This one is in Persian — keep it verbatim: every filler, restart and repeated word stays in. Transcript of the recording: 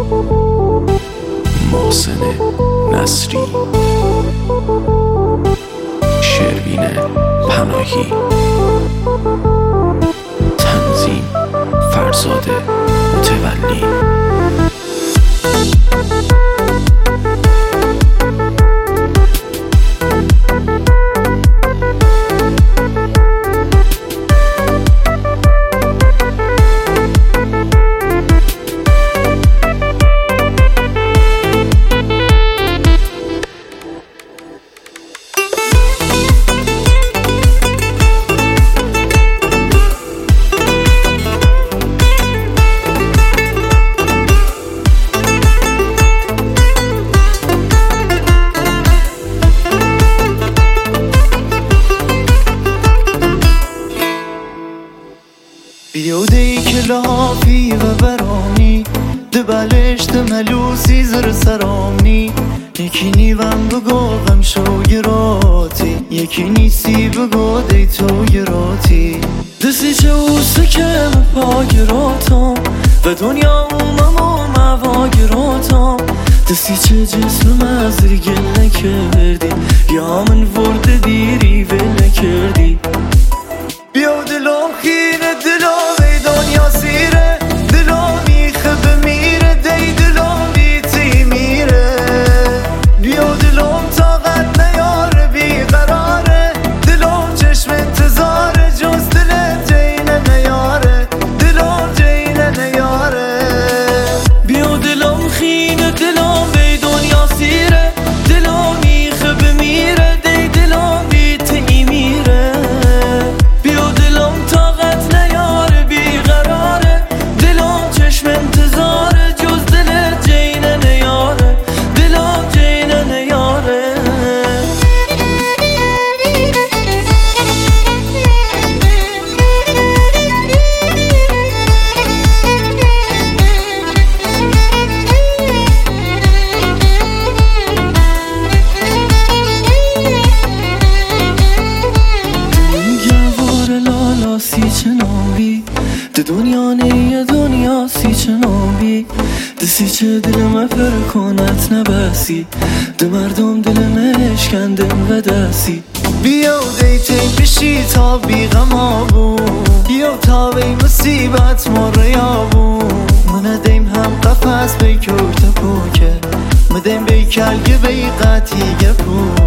محسن نصری، شروین پناهی، تنظیم فرزاد متولی. بیودی که لحافی و برانی دبلش دملوسی زر سرامنی یکی نیوم بگو غم شو گراتی یکی نیسی بگو دی تو گراتی دستی چه اوسته که مپا گراتم و دنیا اومم و موا گراتم دستی چه جسم مزر گل نکردی یا من ورد دیری ول نکردی بیا دلم خیره دلم ای دنیا سیره دلم میخه بمیره دی دلم بیتی میره بیا دلم طاقت نیاره بیقراره دلم چشم انتظاره جز دلت جینه نیاره دلم جینه نیاره بیا دلم خیره دلم ای دنیا سیره دلم میخه بمیره دی دلم بیتی میره سی چنابی ده دنیا نیه دنیا سی چنابی دسی چه دلم پر کنت نبسی ده مردم دلم اشکندم و دستی بیا دیتی بشی تا بیغم بون بیا تا بی مصیبت مریا بون من دیم هم قفص بی کورت پوکه مدیم بی کلگه بی قطیگه پون